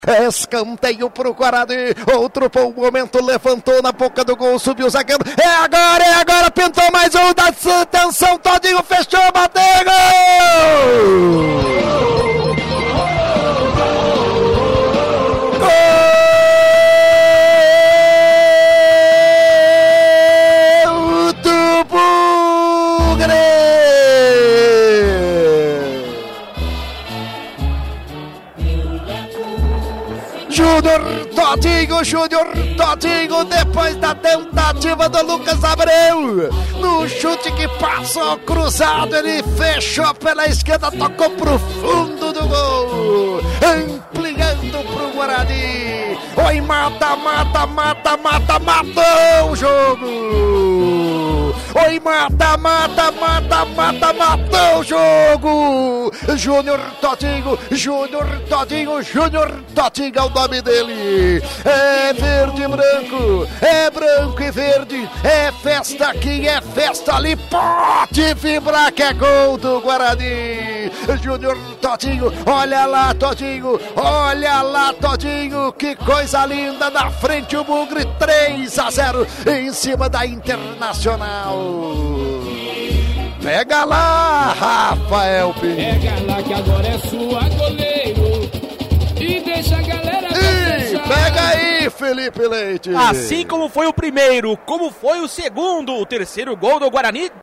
Escanteio pro Guarani, outro bom momento, levantou na boca do gol, subiu o zagueiro, é agora, pintou mais um, dá atenção, Todinho fechou, bateu, gol! Gol do Bugre! Júnior Todinho, depois da tentativa do Lucas Abreu, no chute que passou cruzado, ele fechou pela esquerda, tocou pro fundo do gol, ampliando pro Guarani. Oi, matou o jogo. Oi, matou o jogo. Júnior Todinho é o nome dele. É verde e branco, é branco e verde, é festa aqui, é festa ali, pode vibrar que é gol do Guarani. Júnior Todinho, olha lá Todinho, que coisa linda, na frente o Bugre, 3-0 em cima da Internacional. Pega lá, Rafael Pinho. Pega lá que agora é sua, goleiro. E deixa a galera dançar. Pega aí, Felipe Leite. Assim como foi o primeiro, como foi o segundo, o terceiro gol do Guarani.